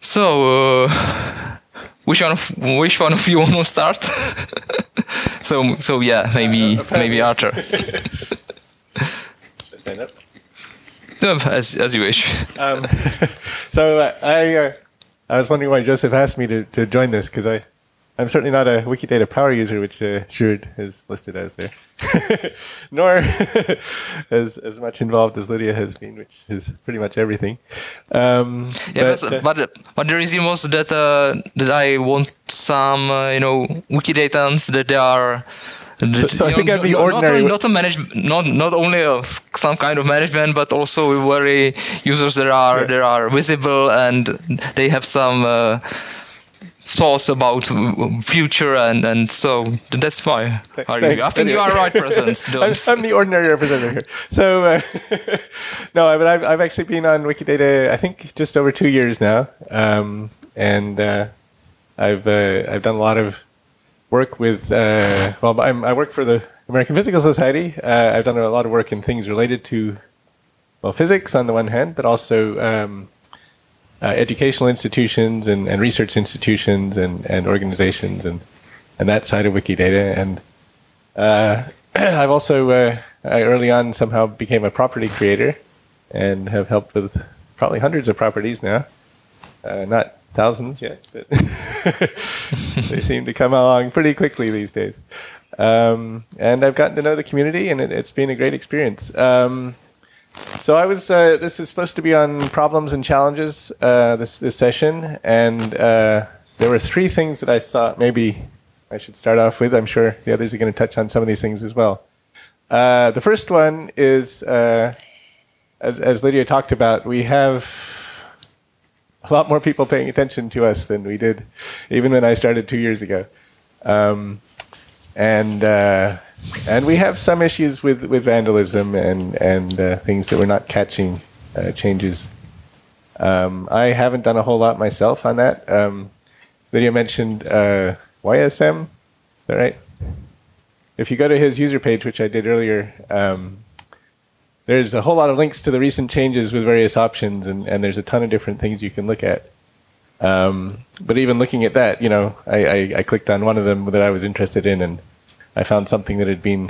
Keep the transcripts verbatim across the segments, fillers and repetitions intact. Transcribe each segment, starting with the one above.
So, uh, which one of which one of you want to start? so, so yeah, maybe uh, maybe Arthur. Stand up. No, as as you wish. Um, so uh, I uh, I was wondering why Joseph asked me to, to join this, because I I'm certainly not a Wikidata power user, which uh, Sjoerd is listed as there, nor as as much involved as Lydia has been, which is pretty much everything. Um, yeah, but uh, but, but the reason was that uh, that I want some uh, you know Wikidatans that they are. So, so I think know, I'd be not, ordinary. Not, not a manage, not not only of some kind of management, but also very users that are yeah. that are visible and they have some uh, thoughts about future, and, and so that's fine. Are you, I think anyway. You are right, President. I'm, I'm the ordinary representative here. So uh, no, but I've I've actually been on Wikidata I think just over two years now, um, and uh, I've uh, I've done a lot of work with, uh, well, I'm, I work for the American Physical Society. Uh, I've done a lot of work in things related to, well, physics on the one hand, but also um, uh, educational institutions and, and research institutions and, and organizations and, and that side of Wikidata. And uh, I've also, uh, I early on somehow became a property creator and have helped with probably hundreds of properties now. Uh, not thousands yet, but they seem to come along pretty quickly these days. Um, and I've gotten to know the community, and it, it's been a great experience. Um, so I was, uh, this is supposed to be on problems and challenges, uh, this, this session, and uh, there were three things that I thought maybe I should start off with. I'm sure the others are going to touch on some of these things as well. Uh, the first one is, uh, as, as Lydia talked about, we have a lot more people paying attention to us than we did even when I started two years ago. Um, and uh, and we have some issues with, with vandalism and, and uh, things that we're not catching uh, changes. Um, I haven't done a whole lot myself on that. Um, Lydia mentioned uh, Y S M, is that right? If you go to his user page, which I did earlier, um, there's a whole lot of links to the recent changes with various options, and, and there's a ton of different things you can look at. Um, but even looking at that, you know, I, I, I clicked on one of them that I was interested in, and I found something that had been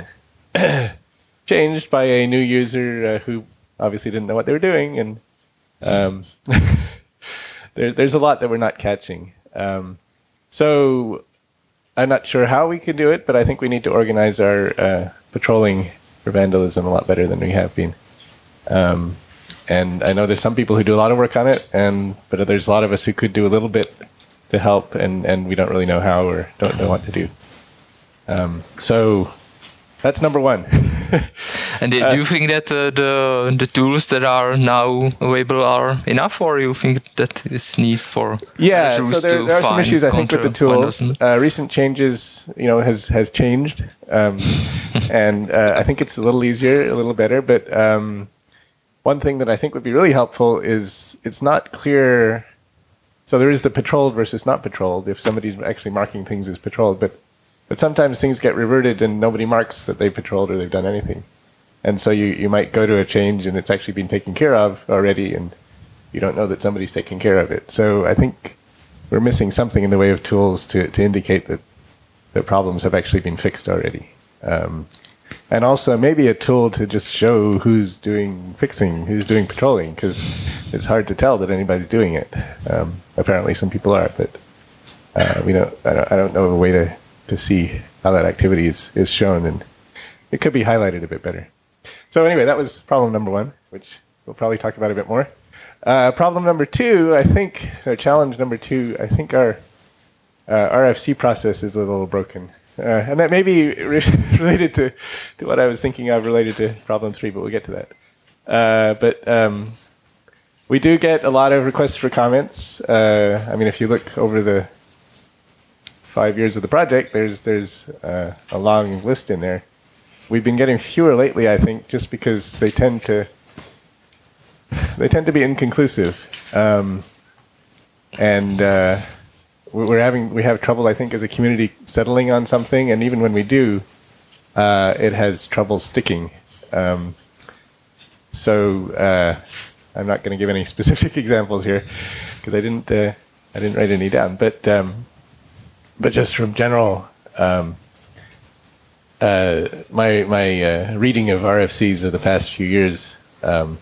changed by a new user uh, who obviously didn't know what they were doing, and um, there, there's a lot that we're not catching. Um, so I'm not sure how we can do it, but I think we need to organize our uh, patrolling for vandalism a lot better than we have been. Um, and I know there's some people who do a lot of work on it, and but there's a lot of us who could do a little bit to help, and, and we don't really know how or don't know what to do. Um, so that's number one. And do you think that uh, the the tools that are now available are enough, or you think that is need for yeah? So there, there are some issues I think with the tools. Uh, recent changes, you know, has has changed, um, and uh, I think it's a little easier, a little better. But um, one thing that I think would be really helpful is it's not clear. So there is the patrolled versus not patrolled. If somebody's actually marking things as patrolled, but but sometimes things get reverted and nobody marks that they patrolled or they've done anything. And so you, you might go to a change and it's actually been taken care of already, and you don't know that somebody's taking care of it. So I think we're missing something in the way of tools to, to indicate that the problems have actually been fixed already. Um, and also maybe a tool to just show who's doing fixing, who's doing patrolling, because it's hard to tell that anybody's doing it. Um, apparently some people are, but uh, we don't, I don't, I don't know of a way to, to see how that activity is, is shown, and it could be highlighted a bit better. So anyway, that was problem number one, which we'll probably talk about a bit more. Uh, problem number two, I think, or challenge number two, I think our uh, R F C process is a little broken. Uh, and that may be re related to, to what I was thinking of related to problem three, but we'll get to that. Uh, but um, we do get a lot of requests for comments. Uh, I mean, if you look over the five years of the project, there's, there's uh, a long list in there. We've been getting fewer lately, I think, just because they tend to they tend to be inconclusive, um, and uh, we're having we have trouble, I think, as a community settling on something, and even when we do, uh, it has trouble sticking. Um, so uh, I'm not going to give any specific examples here because I didn't uh, I didn't write any down, but um, but just from general um, uh, my my uh, reading of R F Cs of the past few years, um,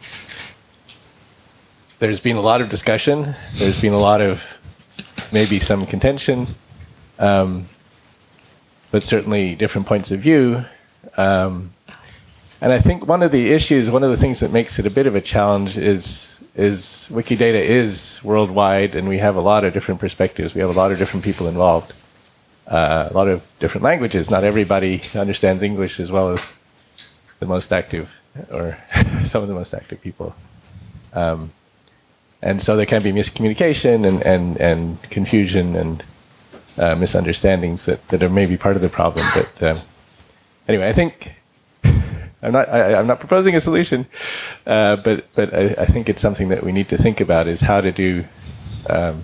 there's been a lot of discussion. There's been a lot of maybe some contention, um, but certainly different points of view. Um, and I think one of the issues, one of the things that makes it a bit of a challenge is is Wikidata is worldwide, and we have a lot of different perspectives. We have a lot of different people involved, uh, a lot of different languages. Not everybody understands English as well as the most active, or some of the most active people. Um, and so there can be miscommunication and, and, and confusion and uh, misunderstandings that, that are maybe part of the problem. But um, anyway, I think I'm not I, I'm not proposing a solution, uh, but but I, I think it's something that we need to think about, is how to do um,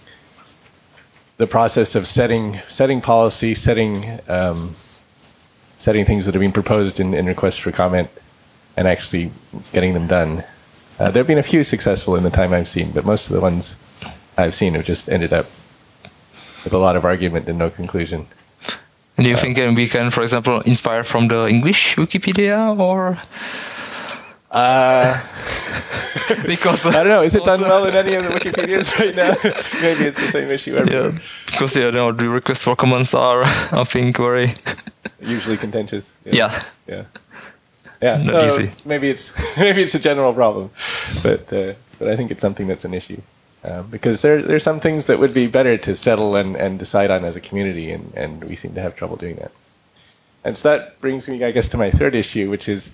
the process of setting setting policy, setting um, setting things that are being proposed in, in requests for comment, and actually getting them done. Uh, there have been a few successful in the time I've seen, but most of the ones I've seen have just ended up with a lot of argument and no conclusion. And do you think we can, for example, inspire from the English Wikipedia, or? Uh, because I don't know. Is it done well in any of the Wikipedias right now? Maybe it's the same issue everywhere. Yeah, because yeah, you know, the requests for comments are, I think, very usually contentious. Yeah. Yeah. Yeah. Not so easy. Maybe it's maybe it's a general problem, but uh, but I think it's something that's an issue. Um, because there there's some things that would be better to settle and, and decide on as a community, and, and we seem to have trouble doing that. And so that brings me, I guess, to my third issue, which is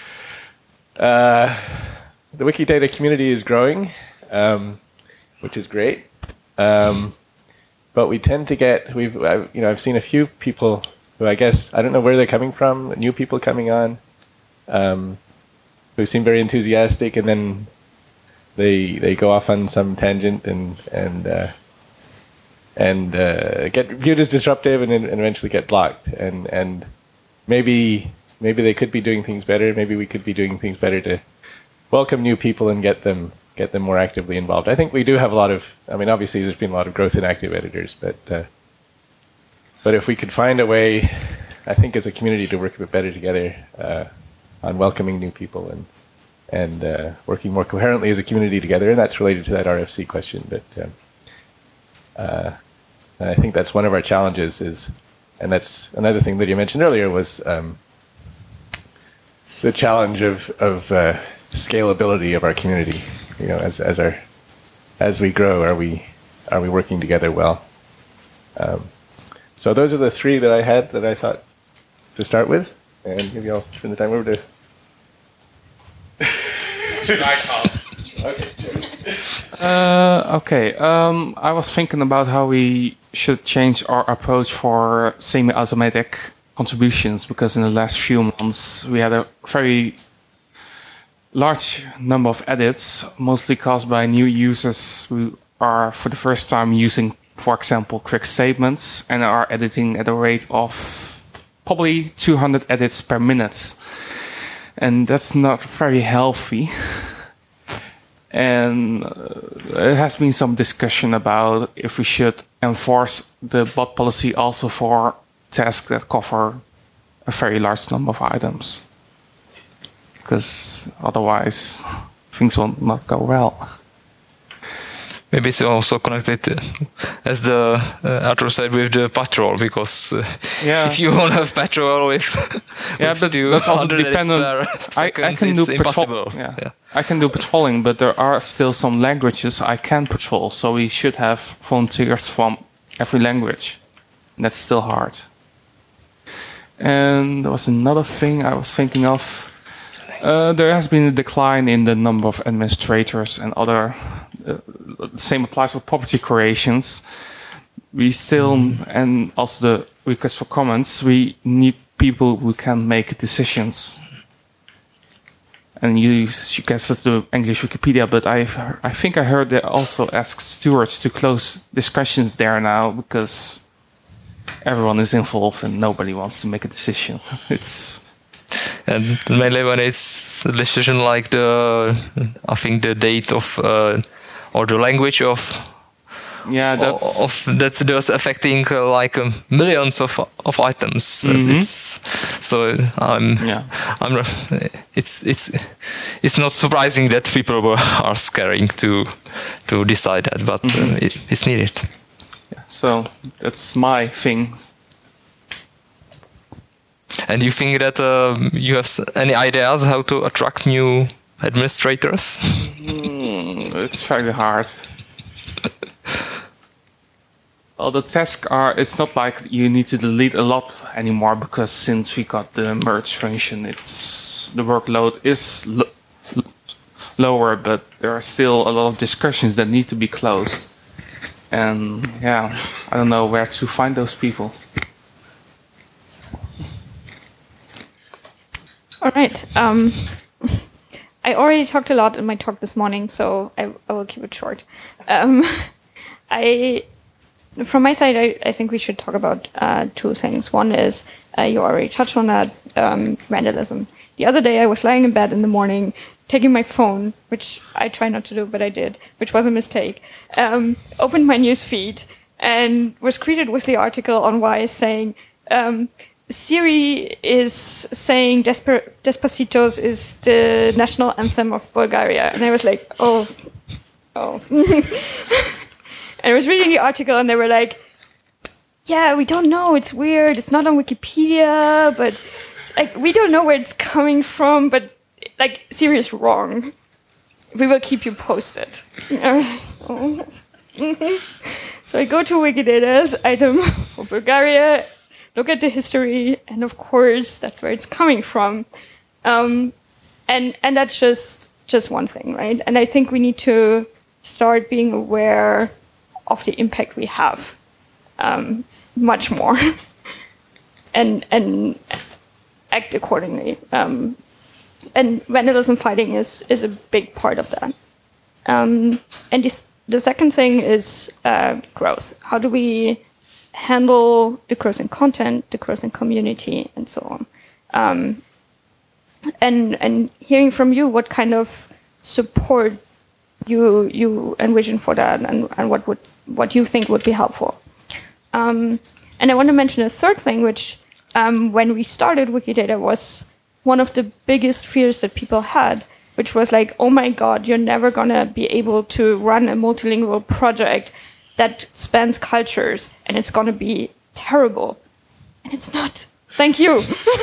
uh, the Wikidata community is growing, um, which is great. Um, but we tend to get we've I've, you know I've seen a few people who, I guess, I don't know where they're coming from, new people coming on, um, who seem very enthusiastic, and then They they go off on some tangent and and uh, and uh, get viewed as disruptive, and, and eventually get blocked. And and maybe maybe they could be doing things better. Maybe we could be doing things better to welcome new people and get them get them more actively involved. I think we do have a lot of. I mean, obviously there's been a lot of growth in active editors, but uh, but if we could find a way, I think as a community, to work a bit better together uh, on welcoming new people and. and uh, working more coherently as a community together, and that's related to that R F C question. But um, uh, I think that's one of our challenges is, and that's another thing that you mentioned earlier, was um, the challenge of, of uh, scalability of our community. You know, as as our as we grow, are we are we working together well? Um, so those are the three that I had that I thought to start with, and maybe I'll turn the time over to. Uh, okay. Um, I was thinking about how we should change our approach for semi-automatic contributions, because in the last few months we had a very large number of edits, mostly caused by new users who are for the first time using, for example, quick statements, and are editing at a rate of probably two hundred edits per minute. And that's not very healthy. And uh, there has been some discussion about if we should enforce the bot policy also for tasks that cover a very large number of items. Because otherwise, things will not go well. Maybe it's also connected, uh, as the uh, Arthur said, with the patrol, because uh, yeah. if you want to have patrol with, yeah, with but that's also dependent. I, I can do patrol. Yeah. yeah, I can do patrolling, but there are still some languages I can patrol. So we should have volunteers from every language. And that's still hard. And there was another thing I was thinking of. Uh, there has been a decline in the number of administrators and other. Uh, the same applies for property creations. We still, mm. and also the request for comments, we need people who can make decisions. And you, you guess it's the English Wikipedia, but I've, I think I heard they also ask stewards to close discussions there now, because everyone is involved and nobody wants to make a decision. It's. And mainly when it's a decision like the, I think the date of, uh, or the language of Yeah, that's of that that's affecting uh, like um, millions of of items. Mhm. It's so I'm yeah. I'm it's it's it's not surprising that people were, are scaring to to decide that, but uh, it, it's needed. So that's my thing. And you think that uh, you have s- any ideas how to attract new administrators? Mm, it's very hard. Well, the tasks are, it's not like you need to delete a lot anymore, because since we got the merge function, it's the workload is lo lower, but there are still a lot of discussions that need to be closed. And yeah, I don't know where to find those people. All right. Um, I already talked a lot in my talk this morning, so I, I will keep it short. Um, I, from my side, I, I think we should talk about uh, two things. One is, uh, you already touched on that, um, vandalism. The other day I was lying in bed in the morning, taking my phone, which I try not to do, but I did, which was a mistake, um, opened my news feed and was greeted with the article on Wise saying, um, Siri is saying Desper Despacitos is the national anthem of Bulgaria. And I was like, oh, oh. And I was reading the article and they were like, yeah, we don't know, it's weird, it's not on Wikipedia, but like we don't know where it's coming from, but like Siri is wrong. We will keep you posted. So I go to Wikidata's item for Bulgaria, look at the history, and of course that's where it's coming from. Um, and and that's just just one thing, right? And I think we need to start being aware of the impact we have um, much more, and and act accordingly. Um, and vandalism fighting is is a big part of that. Um, and this, the second thing is uh, growth. How do we handle the growth in content, the growth in community, and so on? Um, and and hearing from you what kind of support you you envision for that, and, and what would what you think would be helpful. Um, and I want to mention a third thing, which um, when we started Wikidata was one of the biggest fears that people had, which was like, oh my God, you're never gonna be able to run a multilingual project that spans cultures, and it's gonna be terrible. And it's not. Thank you.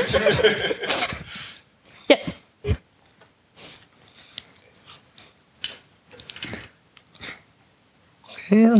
Yes. Yeah.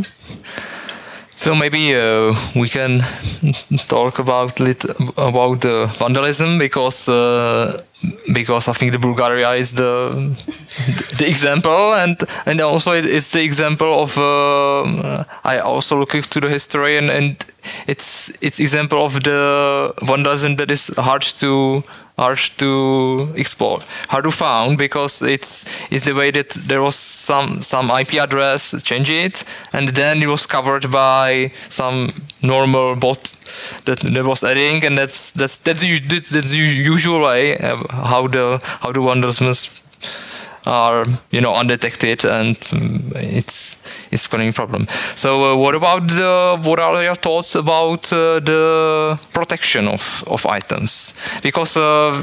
So maybe uh, we can talk about lit about the vandalism, because uh, because I think the Bulgaria is the the example, and and also it, it's the example of uh, I also look into the history, and, and it's it's example of the vandalism that is hard to hard to explore, hard to found, because it's it's the way that there was some some I P address, change it, and then it was covered by some normal bot that, that was adding, and that's that's that's the, that's the usual way how the how the vandalisms are, you know, undetected, and um, it's it's causing a problem. So uh, what about the what are your thoughts about uh, the protection of of items? Because uh,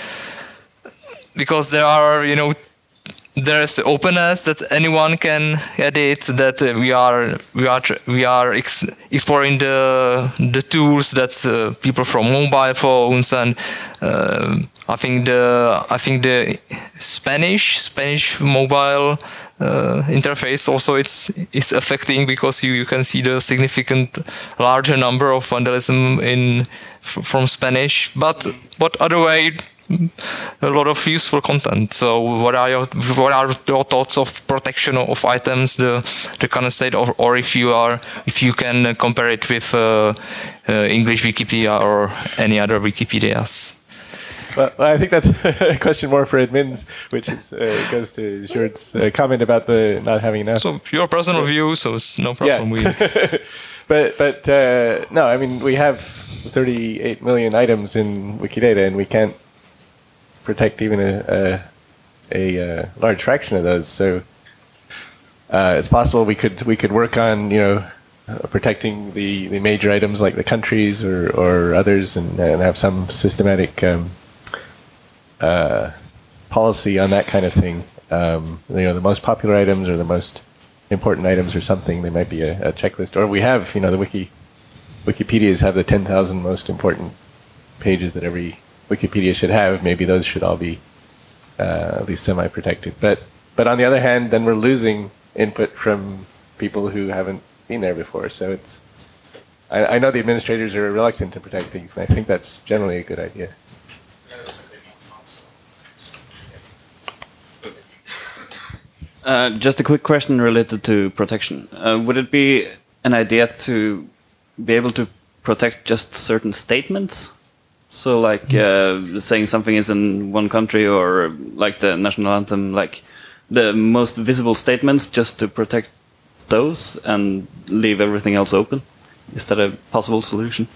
because there are, you know, there's openness that anyone can edit, that uh, we are we are we are ex exploring the the tools that uh, people from mobile phones, and uh, I think the I think the Spanish Spanish mobile uh, interface also it's it's affecting, because you, you can see the significant larger number of vandalism in f from Spanish, but but other way, a lot of useful content. So what are your what are your thoughts of protection of items, the the current state, or, or if you are if you can compare it with uh, uh, English Wikipedia or any other Wikipedias? Well, I think that's a question more for admins, which is uh, goes to Sjoerd's uh, comment about the not having enough. So your personal view, so it's no problem. Yeah. We but but uh, no, I mean we have thirty-eight million items in Wikidata, and we can't protect even a a, a uh, large fraction of those. So uh, it's possible we could we could work on you know uh, protecting the, the major items like the countries or, or others, and, and have some systematic um, uh, policy on that kind of thing. Um, you know, the most popular items or the most important items or something. There might be a, a checklist, or we have you know the wiki Wikipedias have the ten thousand most important pages that every Wikipedia should have. Maybe those should all be uh, at least semi-protected. But but on the other hand, then we're losing input from people who haven't been there before. So it's I, I know the administrators are reluctant to protect things, and I think that's generally a good idea. Uh, just a quick question related to protection. Uh, would it be an idea to be able to protect just certain statements? So like uh, saying something is in one country, or like the national anthem, like the most visible statements, just to protect those and leave everything else open? Is that a possible solution?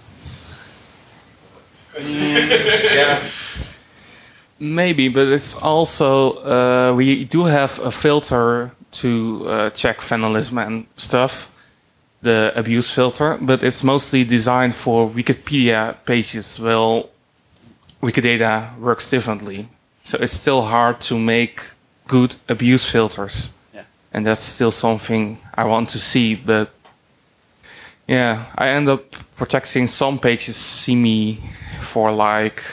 Yeah. Maybe, but it's also, uh, we do have a filter to uh, check vandalism and stuff, the abuse filter, but it's mostly designed for Wikipedia pages. Well, Wikidata works differently. So it's still hard to make good abuse filters. Yeah. And that's still something I want to see, but yeah, I end up protecting some pages semi for like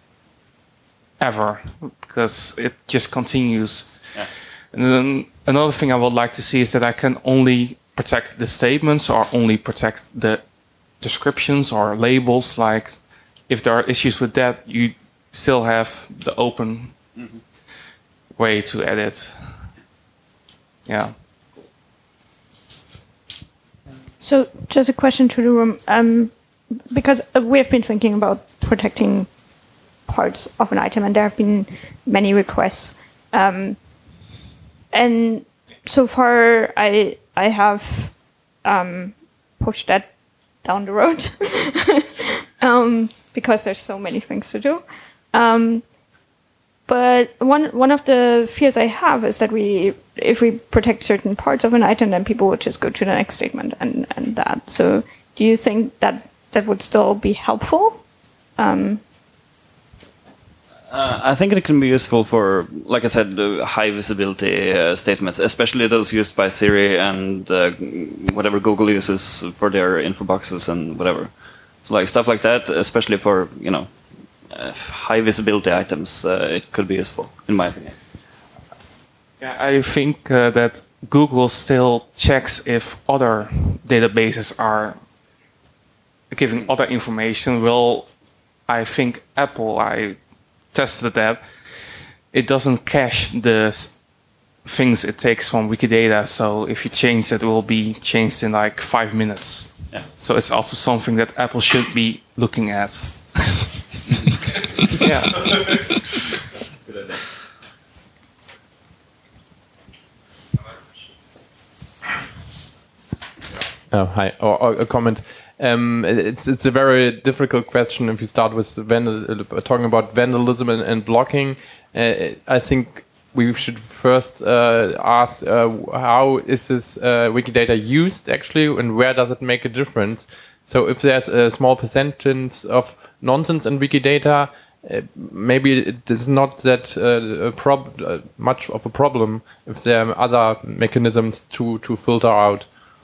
ever, because it just continues. Yeah. And then another thing I would like to see is that I can only protect the statements, or only protect the descriptions or labels. Like if there are issues with that, you still have the open mm-hmm. way to edit. Yeah. So just a question to the room, um, because we have been thinking about protecting parts of an item, and there have been many requests. Um, and so far, I I have um, pushed that down the road um, because there's so many things to do. Um, but one one of the fears I have is that we, if we protect certain parts of an item, then people would just go to the next statement and and that. So, do you think that that would still be helpful? Um, Uh, I think it can be useful for, like I said, the high visibility uh, statements, especially those used by Siri and uh, whatever Google uses for their info boxes and whatever. So like stuff like that, especially for, you know, uh, high visibility items, uh, it could be useful, in my opinion. Yeah, I think uh, that Google still checks if other databases are giving other information. Well, I think Apple, I tested that, it doesn't cache the things it takes from Wikidata, so if you change it, it will be changed in like five minutes. Yeah. So it's also something that Apple should be looking at. Yeah. Good idea. Oh, hi. Or, or a comment. Um, it's it's a very difficult question if you start with vandal, uh, talking about vandalism and, and blocking. Uh, I think we should first uh, ask uh, how is this uh, Wikidata used actually, and where does it make a difference? So if there's a small percentage of nonsense in Wikidata, uh, maybe it is not that uh, a prob uh, much of a problem if there are other mechanisms to, to filter out.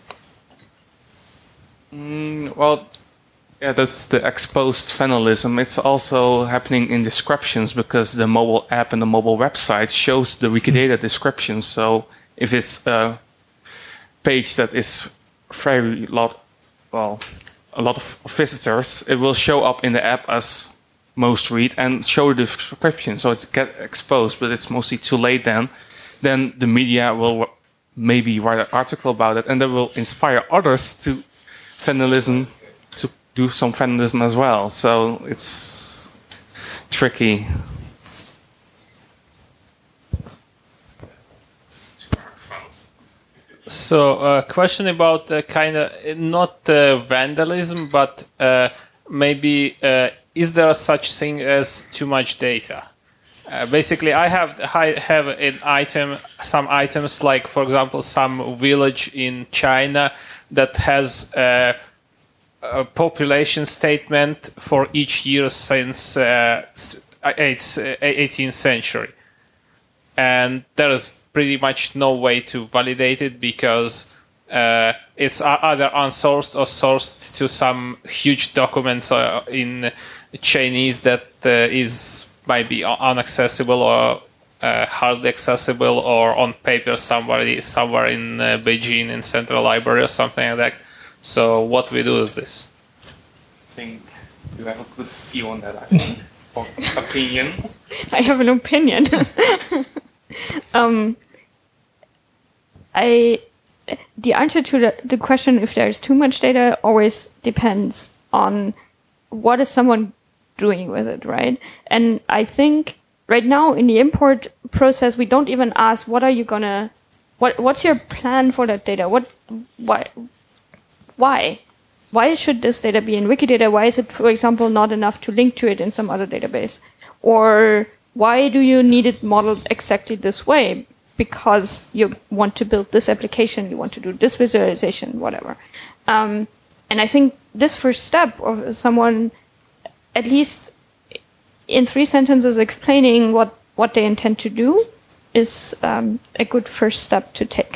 Mm, well, yeah, that's the exposed vandalism. It's also happening in descriptions because the mobile app and the mobile website shows the Wikidata descriptions. So if it's a page that is very lot, well, a lot of visitors, it will show up in the app as most read and show the description. So it's get exposed, but it's mostly too late then. Then the media will maybe write an article about it, and that will inspire others to vandalism, to do some vandalism as well. So it's tricky. So a uh, question about uh, kind of not uh, vandalism, but uh, maybe uh, is there such thing as too much data? Uh, basically, I have I have an item, some items like, for example, some village in China that has uh, a population statement for each year since uh, eighteenth century, and there is pretty much no way to validate it because uh, it's either unsourced or sourced to some huge documents uh, in Chinese that uh, is might be unaccessible or uh, hardly accessible, or on paper somewhere somewhere in uh, Beijing in Central Library or something like that. So what we do is this. I think you have a good view on that, I think. Or opinion. I have an opinion. um, I the answer to the, the question if there is too much data always depends on what is someone doing with it, right? And I think right now in the import process, we don't even ask what are you gonna, what what's your plan for that data? What, why, why, why should this data be in Wikidata? Why is it, for example, not enough to link to it in some other database? Or why do you need it modeled exactly this way? Because you want to build this application, you want to do this visualization, whatever. Um, and I think this first step of someone, at least in three sentences explaining what, what they intend to do, is um, a good first step to take.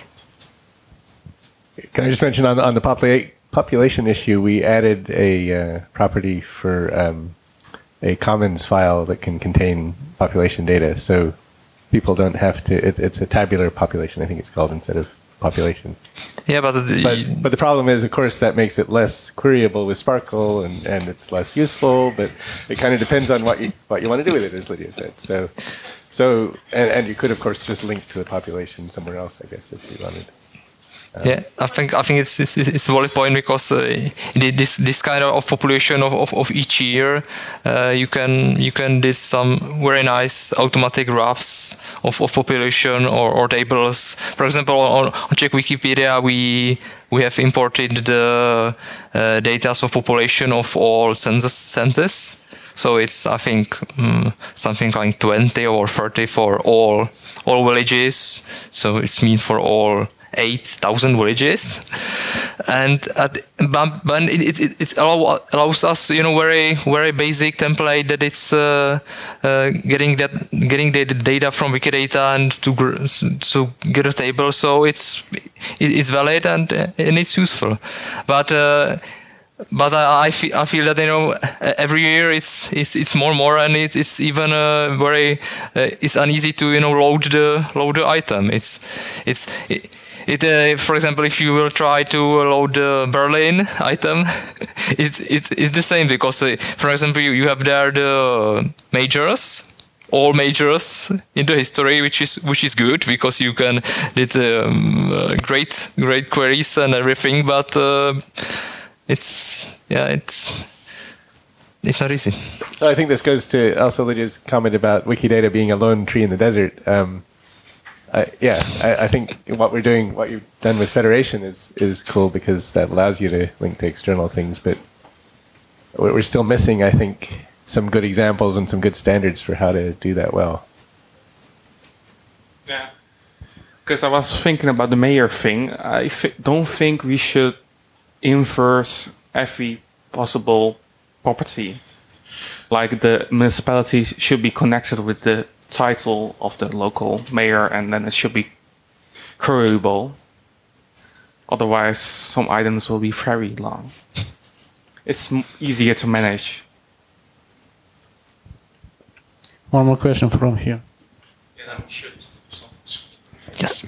Can I just mention on the, on the popula population issue, we added a uh, property for um, a commons file that can contain population data, so people don't have to, it, it's a tabular population, I think it's called, instead of population. Yeah, but, the, but but the problem is, of course, that makes it less queryable with Sparkle, and, and it's less useful. But it kind of depends on what you what you want to do with it, as Lydia said. So so and, and you could, of course, just link to the population somewhere else, I guess, if you wanted. Um, yeah, I think I think it's it's, it's a valid point because uh, this this kind of population of, of, of each year, uh, you can you can do some very nice automatic graphs of, of population or, or tables. For example, on, on Czech Wikipedia, we we have imported the uh, data of population of all census census. So it's I think um, something like twenty or thirty for all all villages. So it's mean for all eight thousand villages, and at, but, but it, it, it allow, allows us, you know, very very basic template that it's uh, uh, getting that getting the data from Wikidata and to to get a table, so it's it's valid and and it's useful, but. Uh, But I, I, feel, I feel that, you know, every year it's it's, it's more and more, and it, it's even uh, very uh, it's uneasy to, you know, load the load the item. It's it's it, it uh, for example, if you will try to load the Berlin item, it it is the same because uh, for example you, you have there the majors. All majors in the history, which is which is good because you can did um, uh, great great queries and everything, but. Uh, It's yeah, it's it's not easy. So I think this goes to also Lydia's comment about Wikidata being a lone tree in the desert. Um, I, yeah, I, I think what we're doing, what you've done with Federation, is is cool because that allows you to link to external things. But we're still missing, I think, some good examples and some good standards for how to do that well. Yeah, because I was thinking about the mayor thing. I f don't think we should inverse every possible property. Like the municipality should be connected with the title of the local mayor, and then it should be queryable. Otherwise, some items will be very long. It's m easier to manage. One more question from here. Yeah, we should. Yes.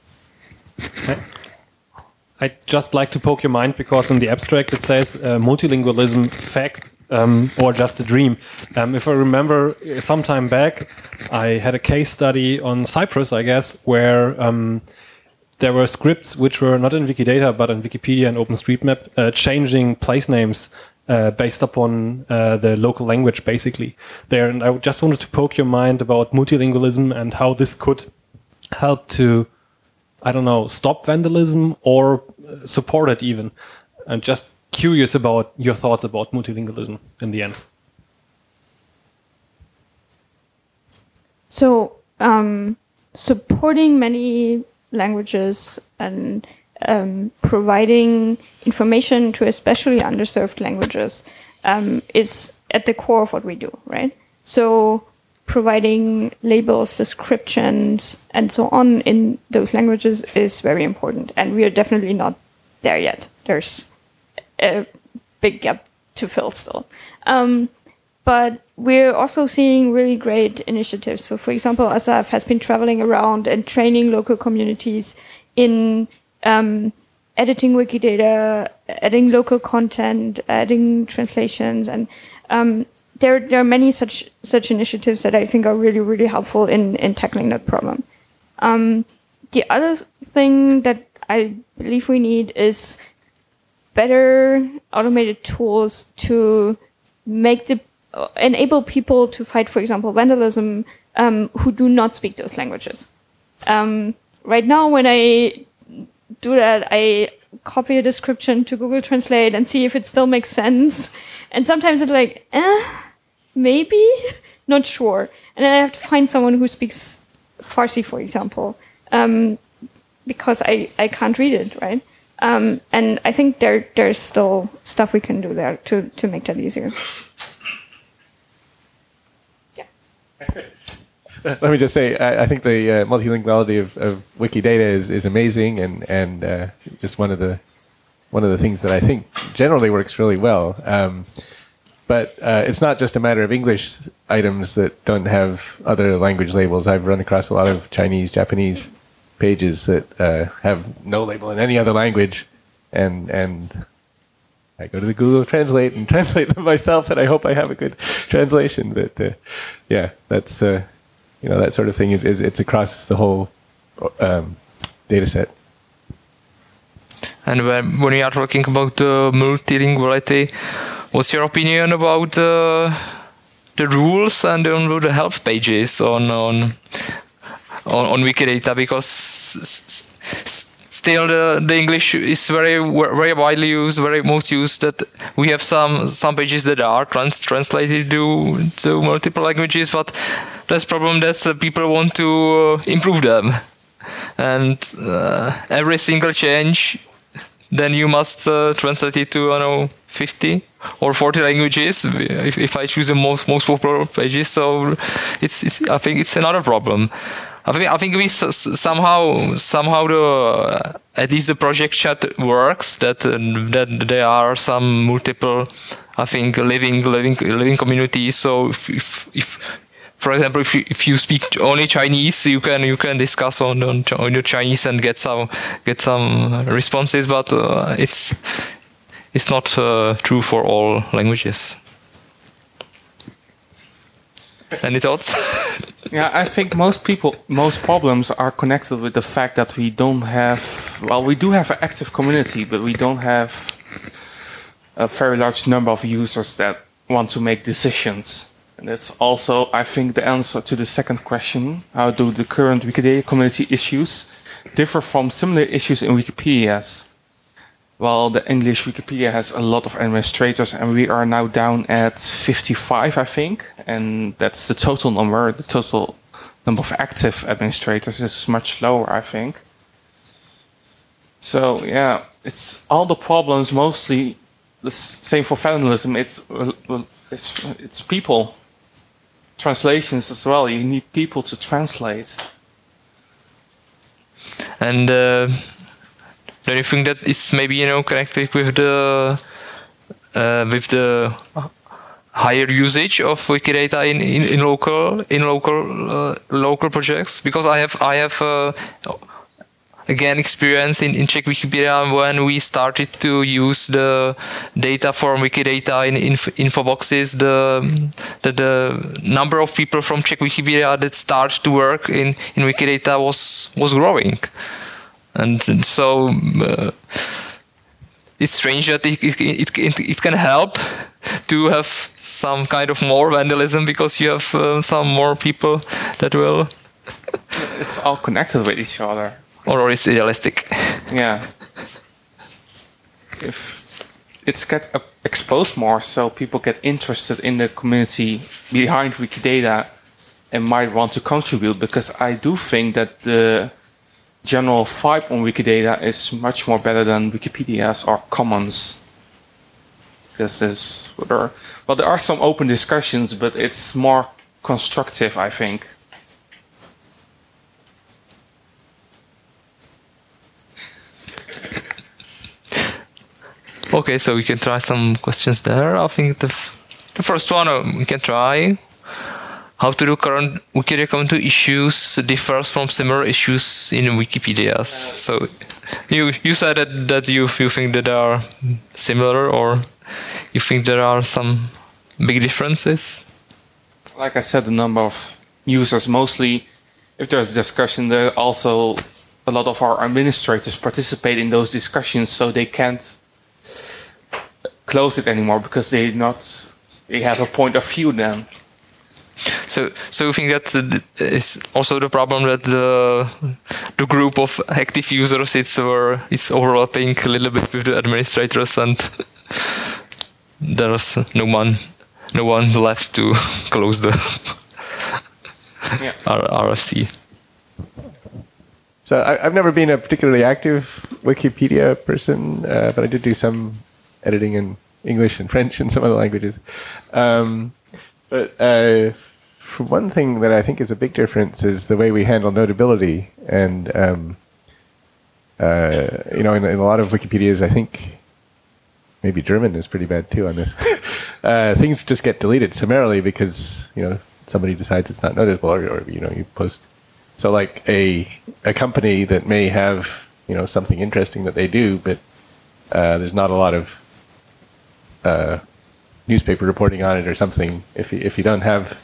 I'd just like to poke your mind because in the abstract it says uh, multilingualism fact um, or just a dream. Um, if I remember some time back, I had a case study on Cyprus, I guess, where um, there were scripts which were not in Wikidata but in Wikipedia and OpenStreetMap uh, changing place names uh, based upon uh, the local language, basically. There, and I just wanted to poke your mind about multilingualism and how this could help to, I don't know, stop vandalism or support it even. I'm just curious about your thoughts about multilingualism in the end. so um, supporting many languages and um, providing information to especially underserved languages um, is at the core of what we do, right? So providing labels, descriptions, and so on in those languages is very important. And we are definitely not there yet. There's a big gap to fill still. Um, but we're also seeing really great initiatives. So for example, Asaf has been traveling around and training local communities in um, editing Wikidata, adding local content, adding translations, and um, there there are many such such initiatives that I think are really really helpful in in tackling that problem. Um, the other thing that I believe we need is better automated tools to make the uh, enable people to fight, for example, vandalism um, who do not speak those languages. Um, right now, when I do that, I copy a description to Google Translate and see if it still makes sense. And sometimes it's like, eh, maybe, not sure. And then I have to find someone who speaks Farsi, for example, um, because I, I can't read it, right? Um, and I think there there's still stuff we can do there to, to make that easier. Yeah. Let me just say, I, I think the uh, multilinguality of, of Wikidata is, is amazing, and and uh, just one of the one of the things that I think generally works really well. Um, but uh, it's not just a matter of English items that don't have other language labels. I've run across a lot of Chinese, Japanese pages that uh, have no label in any other language, and and I go to the Google Translate and translate them myself, and I hope I have a good translation. But uh, yeah, that's uh, you know, that sort of thing is, is it's across the whole um, data set. And when, when we are talking about the multilinguality, what's your opinion about uh, the rules and on the help pages on on on, on Wikidata? Because s- s- still the, the English is very very widely used, very most used. That we have some some pages that are trans- translated to to multiple languages, but that's problem that uh, people want to uh, improve them, and uh, every single change, then you must uh, translate it to, I don't know, fifty or forty languages if, if I choose the most most popular pages. So it's, it's I think it's another problem. I think I think we s- somehow somehow the uh, at least the project chat works, that uh, that there are some multiple, I think, living living living communities. So if if, if for example, if you, if you speak only Chinese, you can you can discuss on on, on your Chinese and get some get some responses. But uh, it's it's not uh, true for all languages. Any thoughts? Yeah, I think most people, most problems are connected with the fact that we don't have. Well, we do have an active community, but we don't have a very large number of users that want to make decisions. And that's also, I think, the answer to the second question. How do the current Wikidata community issues differ from similar issues in Wikipedia's? Well, the English Wikipedia has a lot of administrators, and we are now down at fifty-five, I think. And that's the total number. The total number of active administrators is much lower, I think. So, yeah, it's all the problems, mostly the same for vandalism. It's, it's, it's people. Translations as well. You need people to translate. And uh, don't you think that it's maybe, you know, connected with the uh, with the higher usage of Wikidata in, in, in local in local uh, local projects? Because I have I have uh, again experience in, in Czech Wikipedia when we started to use the data from Wikidata in, in info boxes. The, the the number of people from Czech Wikipedia that start to work in, in Wikidata was was growing, and, and so uh, it's strange that it it, it it can help to have some kind of more vandalism because you have uh, some more people that will. It's all connected with each other. Or it's idealistic. Yeah. If it's get uh, exposed more, so people get interested in the community behind Wikidata, and might want to contribute, because I do think that the general vibe on Wikidata is much more better than Wikipedia's or Commons. Because there's, there, well, there are some open discussions, but it's more constructive, I think. Okay, so we can try some questions there. I think the, f the first one uh, we can try. How to do current Wikipedia community issues differs from similar issues in Wikipedia. So you you said that, that you you think that they are similar, or you think there are some big differences? Like I said, the number of users, mostly if there's discussion, there are also a lot of our administrators participate in those discussions, so they can't close it anymore because they not they have a point of view then. So, so you think that is also the problem that the the group of active users it's or it's overlapping a little bit with the administrators, and there's no one, no one left to close the yeah. R F C. So I, I've never been a particularly active Wikipedia person, uh, but I did do some editing in English and French and some other languages. Um, But uh, for one thing that I think is a big difference is the way we handle notability. And, um, uh, you know, in, in a lot of Wikipedias, I think maybe German is pretty bad too on this. uh, things just get deleted summarily because, you know, somebody decides it's not notable, or, or you know, you post. So like a, a company that may have, you know, something interesting that they do, but uh, there's not a lot of uh, newspaper reporting on it or something. If you, if you don't have,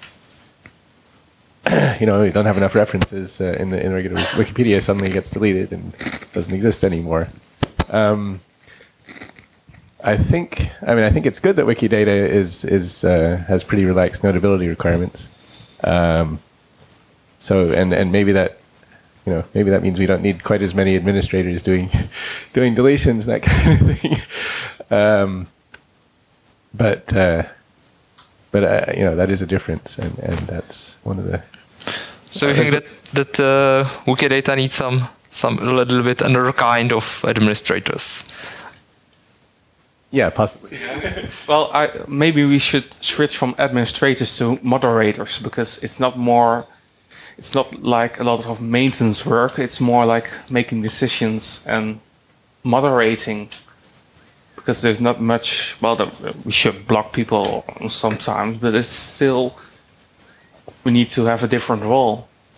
you know, you don't have enough references uh, in the in the regular Wikipedia, suddenly it gets deleted and doesn't exist anymore. Um, I think, I mean, I think it's good that Wikidata is is uh, has pretty relaxed notability requirements. Um, so and and maybe that, you know, maybe that means we don't need quite as many administrators doing doing deletions, that kind of thing. Um, But uh, but uh, you know, that is a difference, and, and that's one of the. So you think that that uh, Wikidata needs some some a little bit another kind of administrators? Yeah, possibly. Well, I, maybe we should switch from administrators to moderators, because it's not more, it's not like a lot of maintenance work. It's more like making decisions and moderating. Because there's not much, well, the, we should block people sometimes, but it's still, we need to have a different role.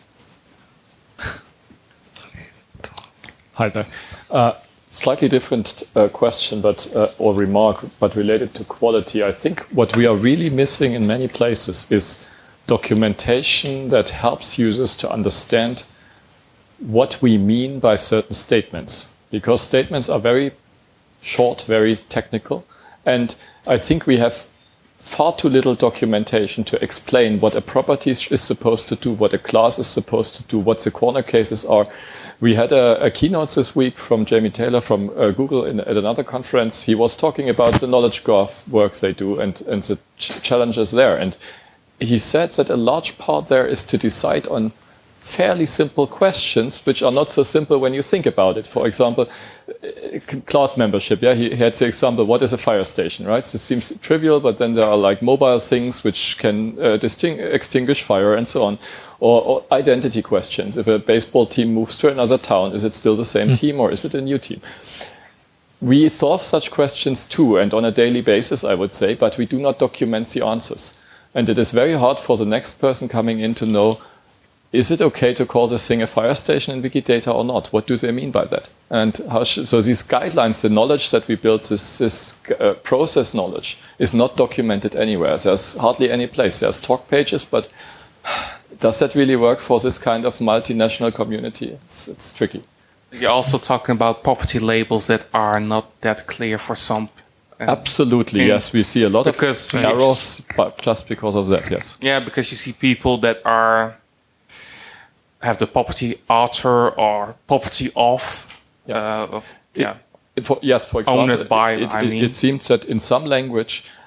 Hi there. Uh, slightly different uh, question, but uh, or remark, but related to quality. I think what we are really missing in many places is documentation that helps users to understand what we mean by certain statements, because statements are very short, very technical, and I think we have far too little documentation to explain what a property is supposed to do, what a class is supposed to do, what the corner cases are. We had a, a keynote this week from Jamie Taylor from uh, Google in, at another conference. He was talking about the knowledge graph work they do and, and the ch challenges there. And he said that a large part there is to decide on fairly simple questions, which are not so simple when you think about it. For example, class membership. Yeah, he, he had the example, what is a fire station, right? This seems trivial, but then there are like mobile things which can uh, extinguish fire and so on. Or, or identity questions. If a baseball team moves to another town, is it still the same mm. team or is it a new team? We solve such questions too, and on a daily basis, I would say, but we do not document the answers. And it is very hard for the next person coming in to know, is it okay to call this thing a fire station in Wikidata or not? What do they mean by that? And how should, so these guidelines, the knowledge that we built, this, this uh, process knowledge, is not documented anywhere. There's hardly any place. There's talk pages, but does that really work for this kind of multinational community? It's, it's tricky. You're also talking about property labels that are not that clear for some. Absolutely, yes. We see a lot because of errors but just because of that, yes. Yeah, because you see people that are have the property author or property of. Yeah. Uh, yeah. It, for, yes, for example, owned by, it, I it, mean. it seems that in some language,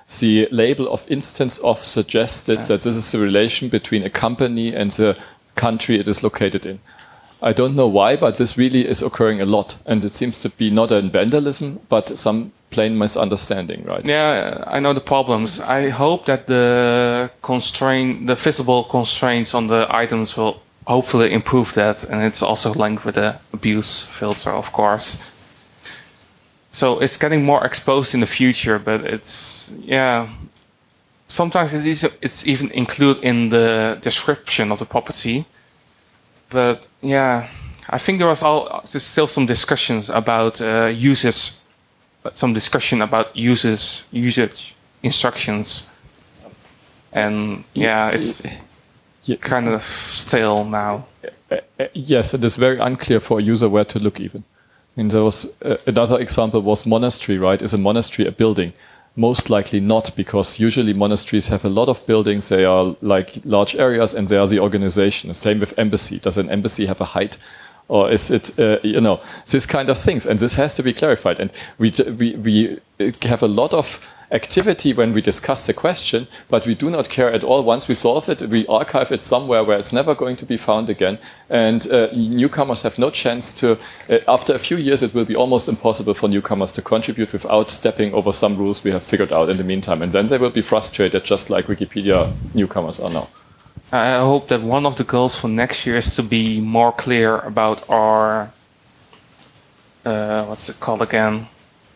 the label of instance of suggested yeah. that this is the relation between a company and the country it is located in. I don't know why, but this really is occurring a lot. And it seems to be not a vandalism, but some plain misunderstanding, right? Yeah, I know the problems. I hope that the constraint, the visible constraints on the items will hopefully improve that. And it's also linked with the abuse filter, of course. So it's getting more exposed in the future, but it's, yeah. Sometimes it is, it's even included in the description of the property. But yeah, I think there was all, there's still some discussions about uh, usage, some discussion about usage, usage instructions. And yeah, it's yeah. kind of stale now. Uh, uh, yes, it is very unclear for a user where to look even. I mean, there was uh, another example was monastery, right? Is a monastery a building? Most likely not, because usually monasteries have a lot of buildings. They are like large areas, and they are the organization. The same with embassy. Does an embassy have a height, or is it uh, you know this kind of things? And this has to be clarified. And we we we have a lot of activity when we discuss the question, but we do not care at all. Once we solve it, we archive it somewhere where it's never going to be found again. And uh, newcomers have no chance to, uh, after a few years, it will be almost impossible for newcomers to contribute without stepping over some rules we have figured out in the meantime. And then they will be frustrated, just like Wikipedia newcomers are now. I hope that one of the goals for next year is to be more clear about our, uh, what's it called again?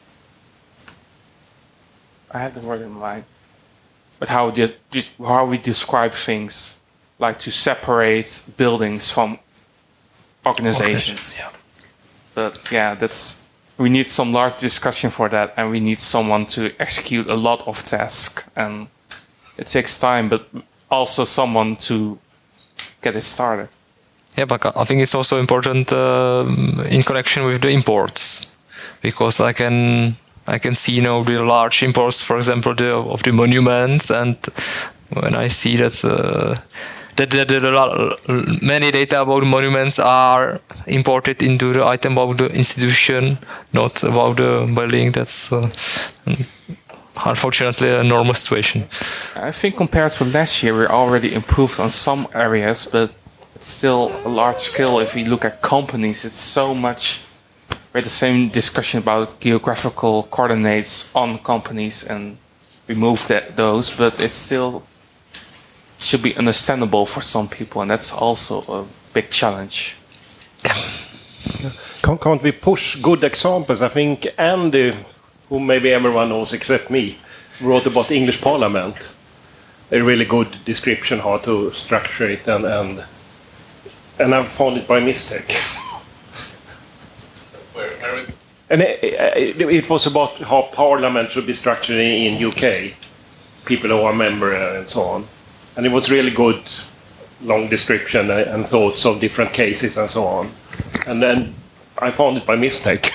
I have the word in mind, but how we, how we describe things, like to separate buildings from organizations. Yeah. But yeah, that's we need some large discussion for that, and we need someone to execute a lot of tasks, and it takes time, but also someone to get it started. Yeah, but I think it's also important uh, in connection with the imports, because I can. I can see, you know, the large imports, for example, the, of the monuments, and when I see that, uh, that, that, that many data about the monuments are imported into the item about the institution, not about the building, that's uh, unfortunately a normal situation. I think compared to last year, we already improved on some areas, but it's still a large scale. If we look at companies, it's so much. We had the same discussion about geographical coordinates on companies and remove that, those, but it still should be understandable for some people, and that's also a big challenge. Can't, can't we push good examples? I think Andy, who maybe everyone knows except me, wrote about English Parliament. A really good description how to structure it, and and, and I found it by mistake. And it, it, it was about how Parliament should be structured in U K, people who are member and so on. And it was really good, long description and thoughts of different cases and so on. And then I found it by mistake.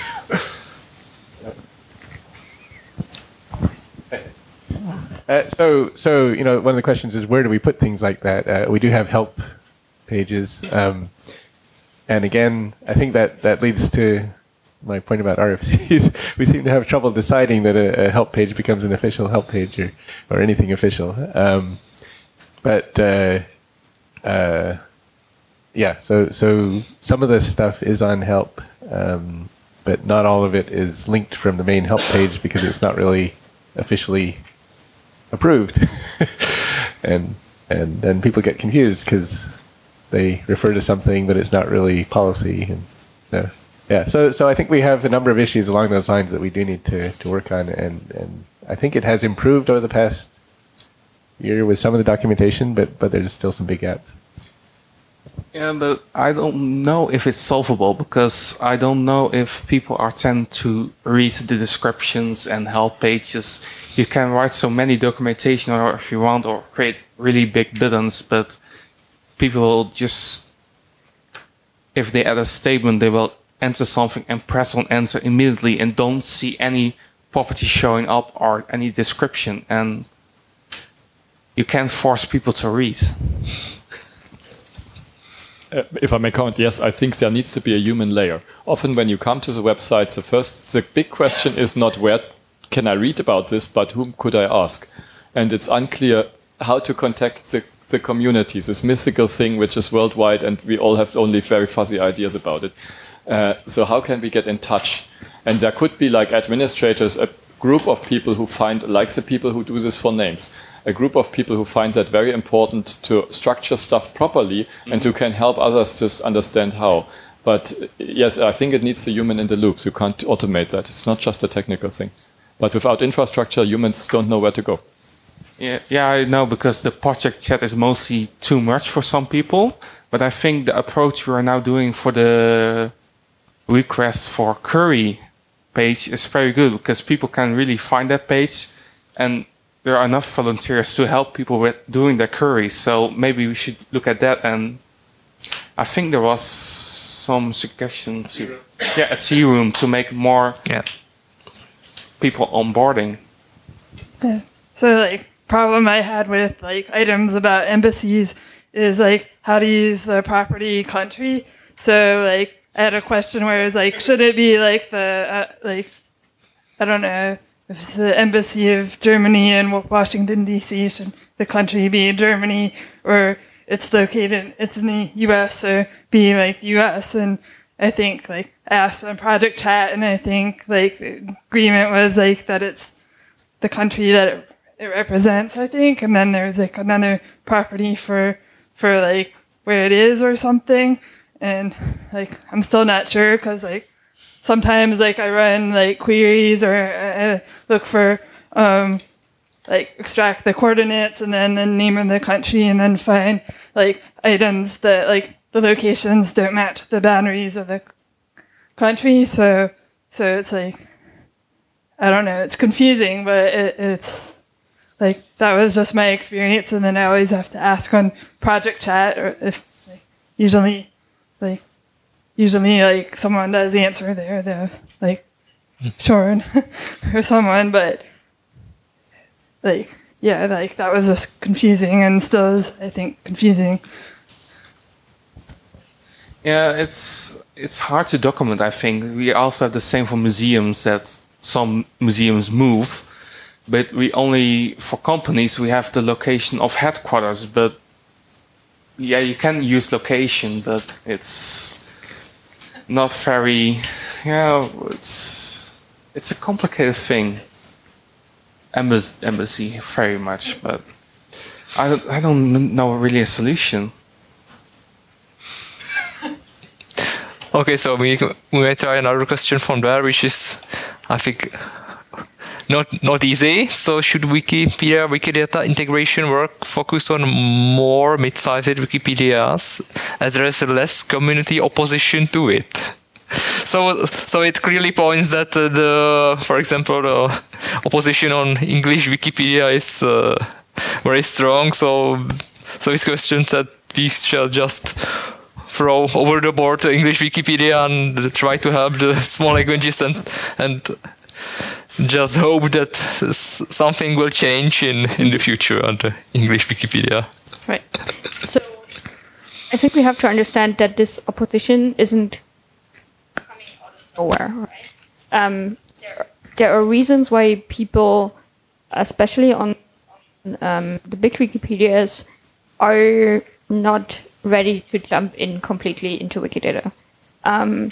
uh, so, so you know, one of the questions is where do we put things like that? Uh, we do have help pages, um, and again, I think that that leads to my point about R F Cs. We seem to have trouble deciding that a, a help page becomes an official help page or, or anything official. Um, but uh, uh, yeah, so so some of this stuff is on help, um, but not all of it is linked from the main help page because it's not really officially approved. and and then people get confused because they refer to something, but it's not really policy. And uh, Yeah, so so I think we have a number of issues along those lines that we do need to, to work on, and, and I think it has improved over the past year with some of the documentation, but but there's still some big gaps. Yeah, but I don't know if it's solvable, because I don't know if people are tend to read the descriptions and help pages. You can write so many documentation, or if you want, or create really big buttons, but people will just, if they add a statement, they will enter something and press on enter immediately and don't see any property showing up or any description, and you can't force people to read. Uh, if I may comment, yes, I think there needs to be a human layer. Often when you come to the websites, the first, the big question is not where can I read about this, but whom could I ask? And it's unclear how to contact the, the communities, this mythical thing which is worldwide and we all have only very fuzzy ideas about it. Uh, so how can we get in touch? And there could be like administrators, a group of people who find, like the people who do this for names, a group of people who find that very important to structure stuff properly mm-hmm. and who can help others just understand how. But yes, I think it needs a human in the loop. You can't automate that. It's not just a technical thing. But without infrastructure, humans don't know where to go. Yeah, yeah, I know, because the project chat is mostly too much for some people. But I think the approach we are now doing for the request for query page is very good, because people can really find that page and there are enough volunteers to help people with doing their queries. So maybe we should look at that. And I think there was some suggestion to yeah, a tea room to make more yeah. people onboarding. Yeah. So like problem I had with like items about embassies is like how to use the property country. So like I had a question where it was like, should it be like the uh, like I don't know if it's the embassy of Germany in Washington D C, should the country be Germany, or it's located it's in the U S, so be like U S. And I think like I asked on project chat, and I think like the agreement was like that it's the country that it, it represents, I think, and then there's like another property for for like where it is or something. And like I'm still not sure, because like sometimes like I run like queries or uh, look for um, like extract the coordinates and then the name of the country, and then find like items that like the locations don't match the boundaries of the country. So so it's like I don't know, it's confusing, but it, it's like that was just my experience. And then I always have to ask on project chat, or if like, usually. Like, usually, like, someone does answer there, the like, Sean or someone, but, like, yeah, like, that was just confusing, and still is, I think, confusing. Yeah, it's it's hard to document, I think. We also have the same for museums, that some museums move, but we only, for companies, we have the location of headquarters, but yeah, you can use location, but it's not very, yeah, it's it's a complicated thing. Embassy, embassy very much, but I don't, I don't know really a solution. Okay, so we we may try another question from there, which is, I think, Not not easy. So should Wikipedia, Wikidata integration work focus on more mid-sized Wikipedias, as there is less community opposition to it? So so it clearly points that uh, the, for example, the opposition on English Wikipedia is uh, very strong. So so his question that we shall just throw over the board to English Wikipedia and try to help the small languages and and. just hope that something will change in, in the future on the English Wikipedia. Right. So I think we have to understand that this opposition isn't coming out of nowhere, right? Um, there, there are reasons why people, especially on, on um, the big Wikipedias, are not ready to jump in completely into Wikidata. Um,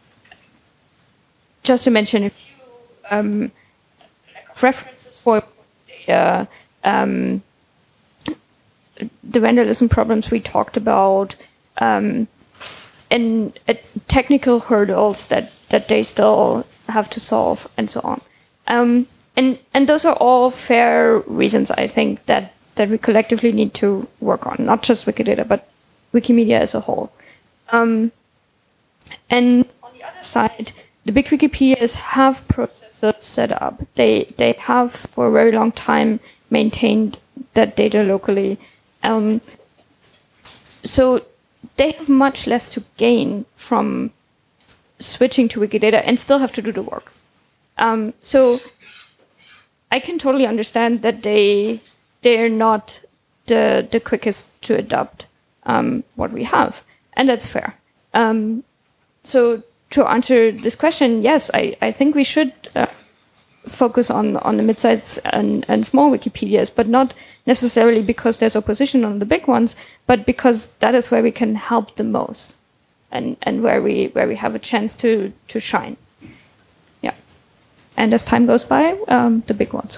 just to mention a few Um, references for data, um, the vandalism problems we talked about, um, and uh, technical hurdles that, that they still have to solve, and so on. Um, and and those are all fair reasons, I think, that, that we collectively need to work on, not just Wikidata, but Wikimedia as a whole. Um, and on the other side, the big Wikipedias have processes set up. They they have for a very long time maintained that data locally. Um, so they have much less to gain from switching to Wikidata and still have to do the work. Um, so I can totally understand that they they are not the the quickest to adopt um, what we have, and that's fair. Um, so. To answer this question, yes, I, I think we should uh, focus on, on the mid-sized and, and small Wikipedias, but not necessarily because there's opposition on the big ones, but because that is where we can help the most and, and where we where we have a chance to, to shine. Yeah. And as time goes by, um, the big ones.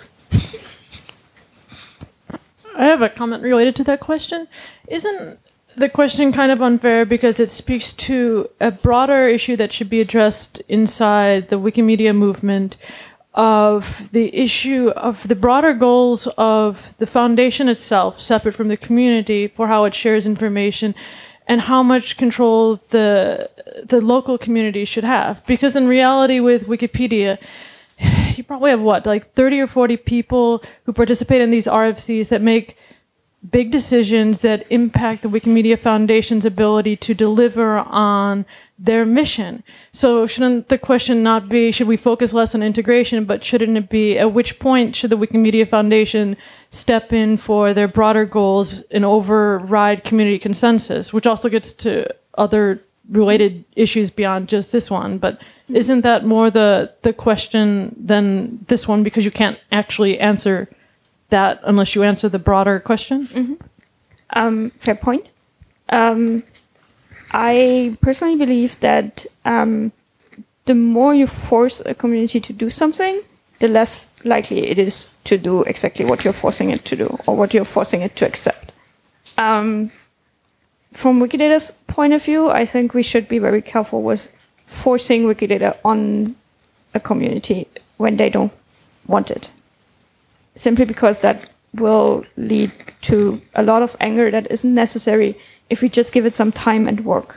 I have a comment related to that question. Isn't the question kind of unfair because it speaks to a broader issue that should be addressed inside the Wikimedia movement of the issue of the broader goals of the foundation itself, separate from the community, for how it shares information and how much control the the local community should have? Because in reality with Wikipedia, you probably have what, like thirty or forty people who participate in these R F Cs that make big decisions that impact the Wikimedia Foundation's ability to deliver on their mission. So shouldn't the question not be, should we focus less on integration, but shouldn't it be, at which point should the Wikimedia Foundation step in for their broader goals and override community consensus, which also gets to other related issues beyond just this one. But isn't that more the, the question than this one, because you can't actually answer that unless you answer the broader question? Mm-hmm. Um, fair point. Um, I personally believe that um, the more you force a community to do something, the less likely it is to do exactly what you're forcing it to do or what you're forcing it to accept. Um, from Wikidata's point of view, I think we should be very careful with forcing Wikidata on a community when they don't want it. Simply because that will lead to a lot of anger that isn't necessary if we just give it some time and work.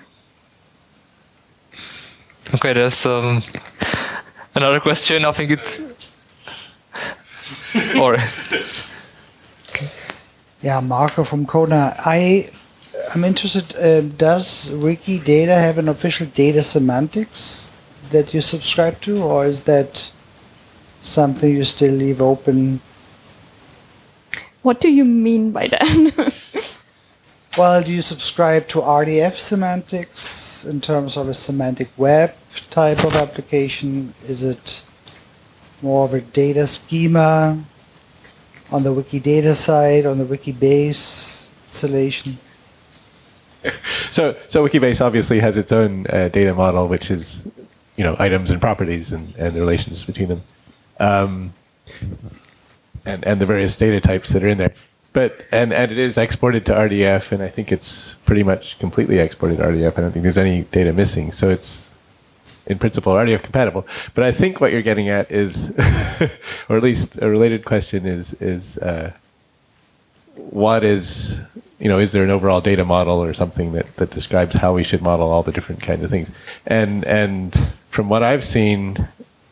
Okay, there's um, another question. I think it's... or... Yeah, Marco from Kona. I am interested, uh, does Wikidata have an official data semantics that you subscribe to, or is that something you still leave open? What do you mean by that? Well, do you subscribe to R D F semantics in terms of a semantic web type of application? Is it more of a data schema on the Wikidata side, on the Wikibase installation? So, so Wikibase obviously has its own uh, data model, which is, you know, items and properties and, and the relations between them, um, and and the various data types that are in there. But and and it is exported to R D F, and I think it's pretty much completely exported to R D F. I don't think there's any data missing, so it's in principle R D F compatible. But I think what you're getting at is, or at least a related question is is uh, what is, you know, is there an overall data model or something that, that describes how we should model all the different kinds of things? And and from what I've seen,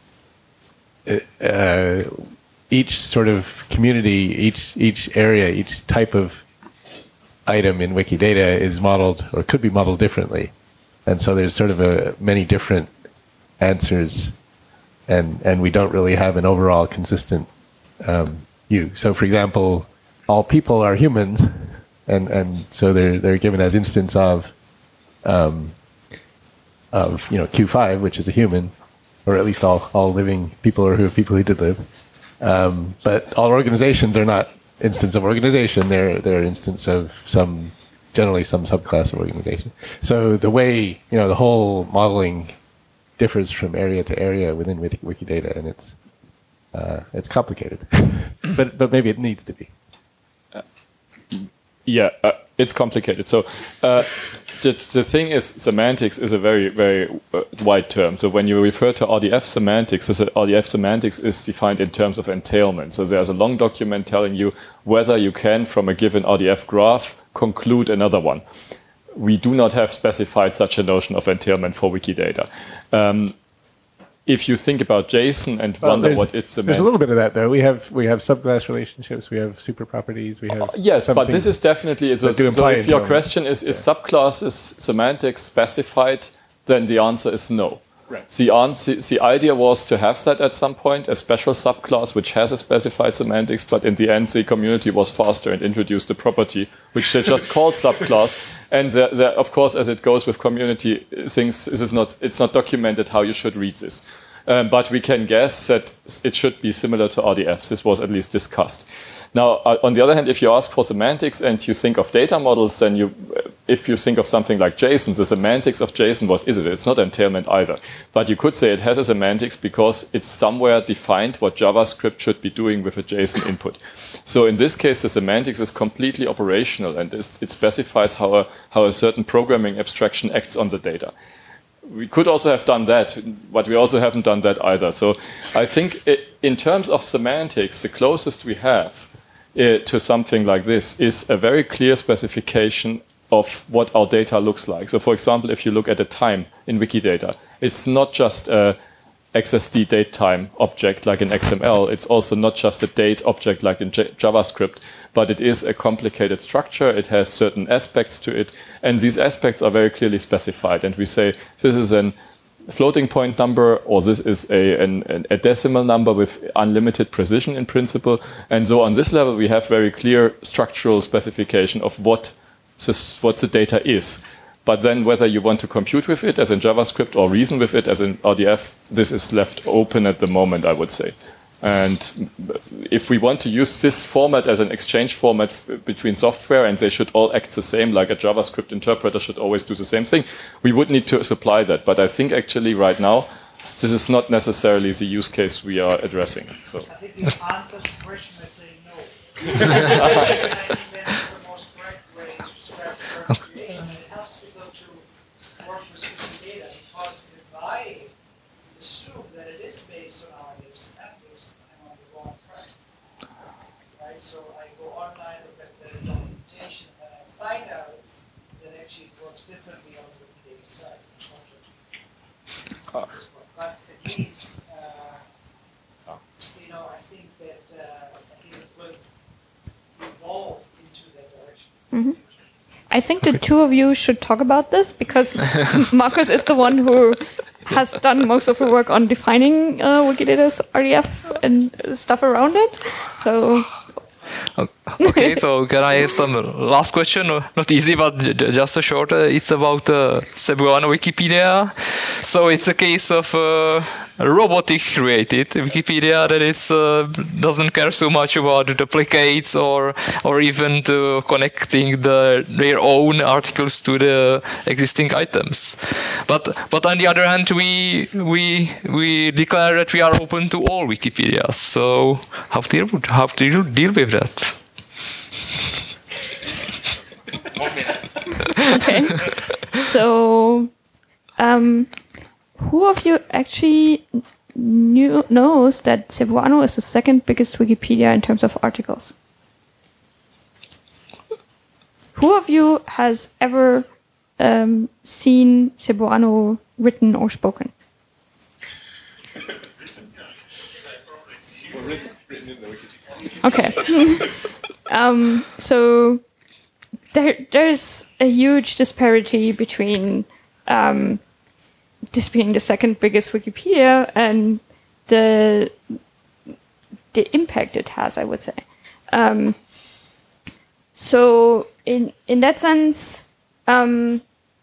uh, each sort of community, each each area, each type of item in Wikidata is modeled or could be modeled differently, and so there's sort of a many different answers, and and we don't really have an overall consistent um, view. So, for example, all people are humans, and and so they're they're given as instance of um, of you know Q five, which is a human, or at least all all living people or who people who did live. Um, but all organizations are not instance of organization. They're they're instance of some, generally some subclass of organization. So the way, you know, the whole modeling differs from area to area within Wikidata, and it's uh, it's complicated. but but maybe it needs to be. Uh, yeah, uh, it's complicated. So uh, the, the thing is, semantics is a very, very uh, wide term. So when you refer to R D F semantics, R D F semantics is defined in terms of entailment. So there's a long document telling you whether you can, from a given R D F graph, conclude another one. We do not have specified such a notion of entailment for Wikidata. Um, if you think about JSON and well, wonder what it's semantic. There's a little bit of that, though. We have we have subclass relationships. We have super properties. We have uh, yes, but this is definitely so, so if your question is is yeah. subclasses semantics specified, then the answer is no. Right. The answer, the idea was to have that at some point, a special subclass which has a specified semantics, but in the end the community was faster and introduced a property which they just called subclass. And the, the, of course, as it goes with community things, this is not it's not documented how you should read this. Um, but we can guess that it should be similar to R D Fs. This was at least discussed. Now, uh, on the other hand, if you ask for semantics and you think of data models, then you, if you think of something like JSON, the semantics of JSON, what is it? It's not entailment either. But you could say it has a semantics because it's somewhere defined what JavaScript should be doing with a JSON input. So in this case, the semantics is completely operational, and it specifies how a, how a certain programming abstraction acts on the data. We could also have done that, but we also haven't done that either. So I think it, in terms of semantics, the closest we have uh, to something like this is a very clear specification of what our data looks like. So for example, if you look at the time in Wikidata, it's not just a X S D date time object like in X M L. It's also not just a date object like in J JavaScript, but it is a complicated structure. It has certain aspects to it, and these aspects are very clearly specified. And we say this is a floating point number, or this is a, an, a decimal number with unlimited precision in principle. And so on this level, we have very clear structural specification of what this, what the data is. But then whether you want to compute with it as in JavaScript or reason with it as in R D F, this is left open at the moment, I would say. And if we want to use this format as an exchange format between software and they should all act the same, like a JavaScript interpreter should always do the same thing, we would need to supply that. But I think actually right now, this is not necessarily the use case we are addressing. So. I think the answer to the question is saying no. I think that's the most correct way to describe the current situation. And it helps people to work with Wikidata, because if I assume that it is based on R D F semantics, I'm on the wrong track. Right? So I go online, look at the documentation, and I find out that actually it works differently on the Wikidata side. But at least, uh, you know, I think that uh, I think it will evolve into that direction. Mm-hmm. I think the two of you should talk about this, because Markus is the one who has done most of the work on defining uh, Wikidata's R D F and stuff around it. So. Okay, so can I have some last question? Not easy, but just a short. Uh, it's about uh, Cebuano Wikipedia. So it's a case of uh, robotic created Wikipedia that is uh, doesn't care so much about the duplicates or or even to connecting the their own articles to the existing items. But but on the other hand, we we we declare that we are open to all Wikipedias. So how do you how do you deal with that? Okay. So, um, who of you actually knew, knows that Cebuano is the second biggest Wikipedia in terms of articles? Who of you has ever um, seen Cebuano written or spoken? Okay. um, so there, there's a huge disparity between um, this being the second biggest Wikipedia and the the impact it has, I would say. Um, so in in that sense, um,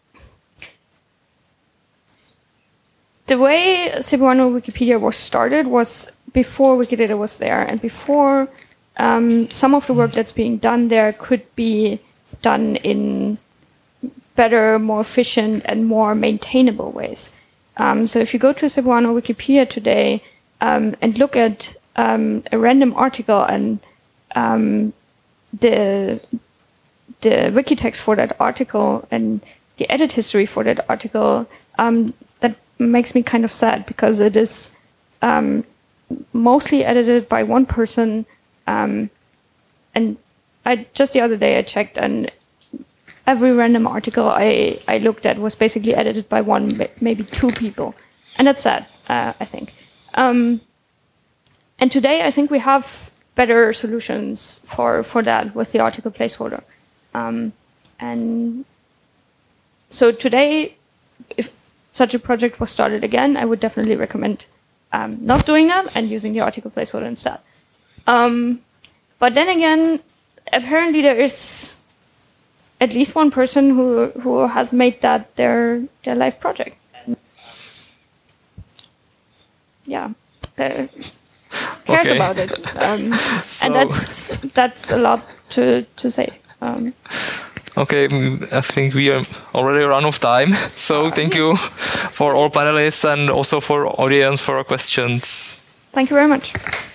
the way Cebuano Wikipedia was started was before Wikidata was there, and before um, some of the work that's being done there could be done in better, more efficient, and more maintainable ways. Um, so if you go to Cebuano Wikipedia today um, and look at um, a random article and um, the the wiki text for that article and the edit history for that article, um, that makes me kind of sad, because it is um, mostly edited by one person. Um, and I just the other day I checked, and every random article I, I looked at was basically edited by one, maybe two people. And that's sad, uh, I think. Um, and today I think we have better solutions for, for that with the article placeholder. Um, and so today, if such a project was started again, I would definitely recommend um, not doing that and using the article placeholder instead. Um, but then again, apparently there is at least one person who who has made that their their life project. yeah, the, cares Okay. about it, um, So- and that's that's a lot to to say. Um, Okay, mm, I think we are already run of time. So thank you for all panelists and also for audience for questions. thank you very much.